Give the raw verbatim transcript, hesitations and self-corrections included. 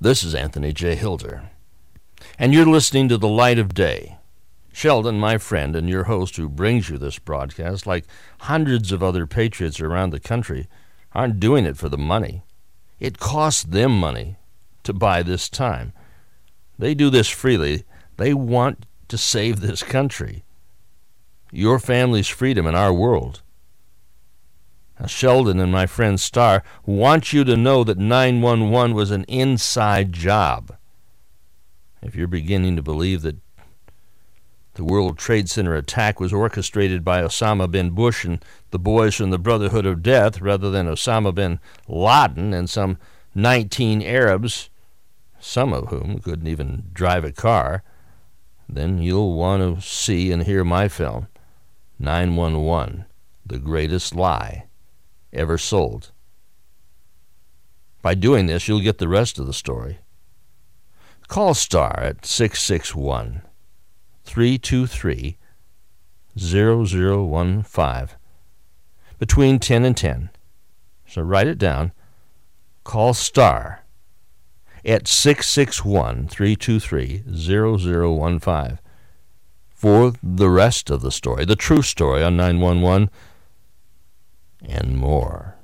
This is Anthony J. Hilder, and you're listening to The Light of Day. Sheldon, my friend and your host who brings you this broadcast, like hundreds of other patriots around the country, aren't doing it for the money. It costs them money to buy this time. They do this freely. They want to save this country, your family's freedom, and our world. Now, Sheldon and my friend Starr want you to know that nine one one was an inside job. If you're beginning to believe that the World Trade Center attack was orchestrated by Osama bin Bush and the boys from the Brotherhood of Death rather than Osama bin Laden and some nineteen Arabs, some of whom couldn't even drive a car, then you'll want to see and hear my film, nine one one, The Greatest Lie Ever Sold. By doing this, you'll get the rest of the story. Call Starr at six six one, three two three, zero zero one five between ten and ten. So write it down. Call Starr at six six one, three two three, zero zero one five for the rest of the story, the true story on nine one one, and more.